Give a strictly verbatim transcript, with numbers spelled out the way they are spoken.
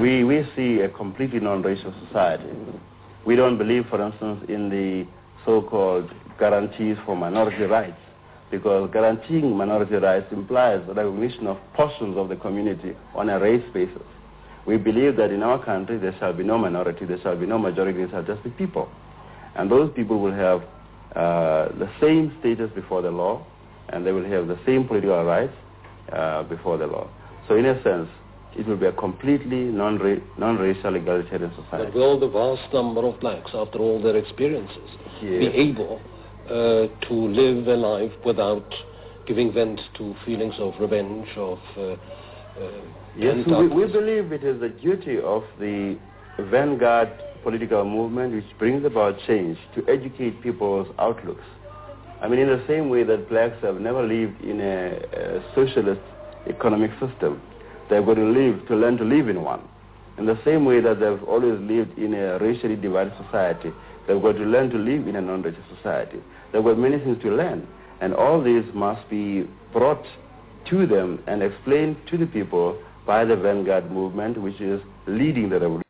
we, we see a completely non-racial society. We don't believe, for instance, in the so-called guarantees for minority rights, because guaranteeing minority rights implies the recognition of portions of the community on a race basis. We believe that in our country there shall be no minority, there shall be no majority, there shall just be people. And those people will have uh, the same status before the law, and they will have the same political rights uh, before the law. So in a sense, it will be a completely non-ra non-racial egalitarian society. But will the vast number of blacks, after all their experiences, yes. be able uh, to live a life without giving vent to feelings of revenge, of... Uh, uh, yes, we, we believe it is the duty of the vanguard political movement which brings about change to educate people's outlooks. I mean, in the same way that blacks have never lived in a, a socialist economic system, they've got to live, to learn to live in one. In the same way that they've always lived in a racially divided society, they've got to learn to live in a non-racial society. They've got many things to learn, and all these must be brought to them and explained to the people by the vanguard movement, which is leading the revolution.